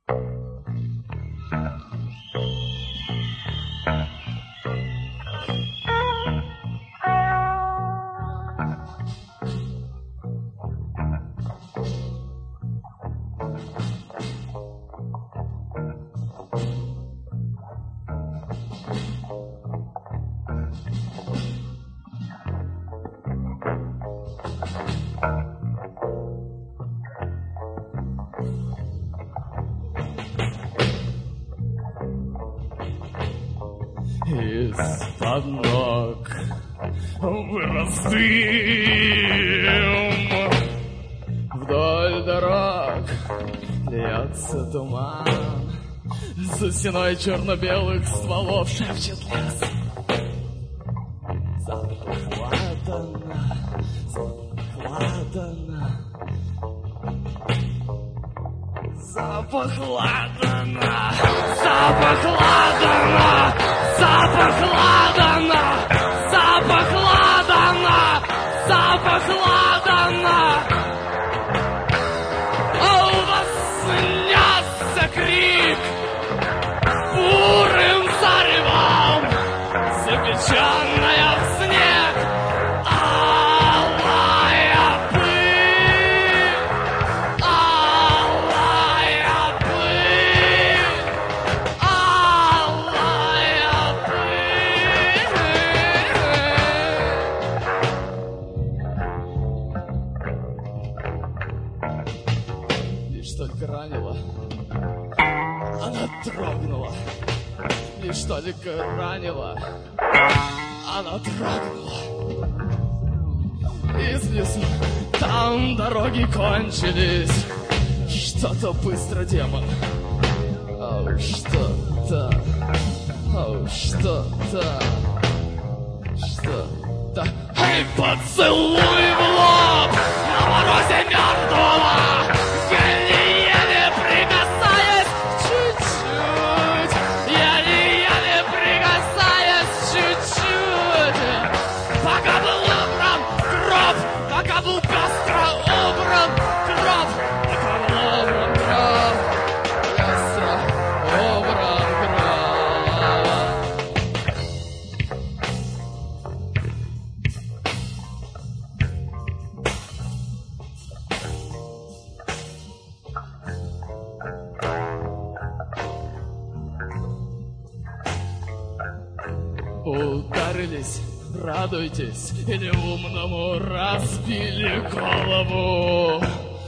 Из-под ног вырос дым, вдоль дорог льется туман, за стеной черно-белых стволов шепчет лес. Запах ладана, запах ладана, запах ладана, запах ладана, запах ладана, запах ладана. А у вас снятся крик бурым заревом, запеченная в снег алая пыль, алая пыль, алая пыль. Лишь только ранила, она дрогнула. Лишь только ранила, она дрогнула. Из лесу там дороги кончились. Что-то быстро, демон. Ау, что-то. Ау, что-то. Что-то. Эй, поцелуй в лоб на морозе мертвого, еле-еле прикасаясь чуть-чуть, еле-еле прикасаясь чуть-чуть. Пока был убран гроб, пока был пестро убран гроб, пока был убран гроб, пестро убран гроб. Ударились, радуйтесь, или умному разбили голову.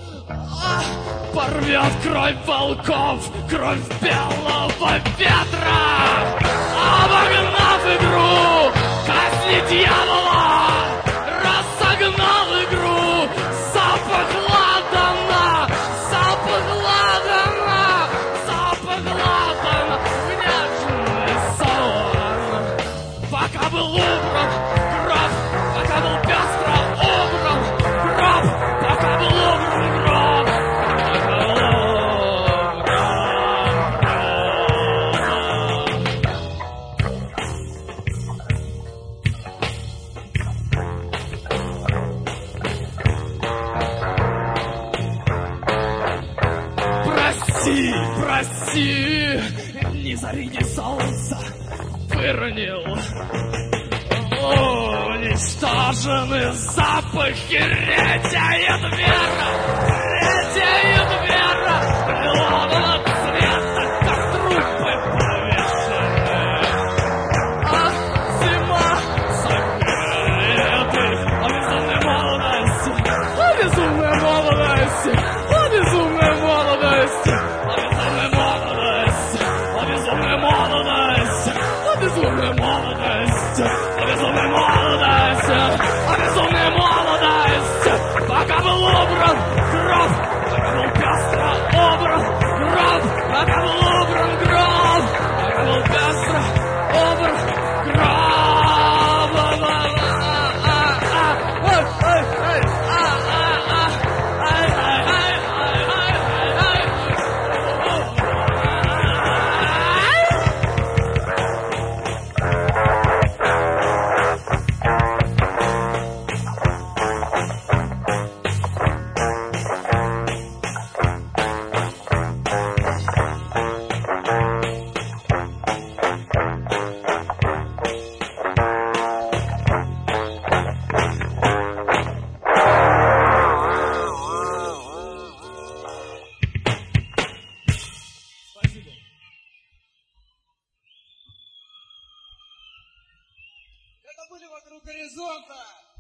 Порвет кровь волков, кровь белого ветра, обогнав игру, казни дьявола, разогнал игру, запах ладана, запах ладана, запах ладана, внешний сон. Пока был убран гроб, пока был пестро убран гроб, пока был убран гроб, пока был убран. Прости, прости, ни зари, ни солнца выронил. Уничтожены запахи, ретяет вера, ретяет вера, лилового цвета, как трупы повешены. Ах, зима согреет их о безумной молодости, о безумной молодости, о безумной молодости, о безумной молодости, о безумной молодости, о безумной молодости, о безумной молодости, о безумной молодости. Пока был убран гроб, пока был пестро забыли вокруг горизонта.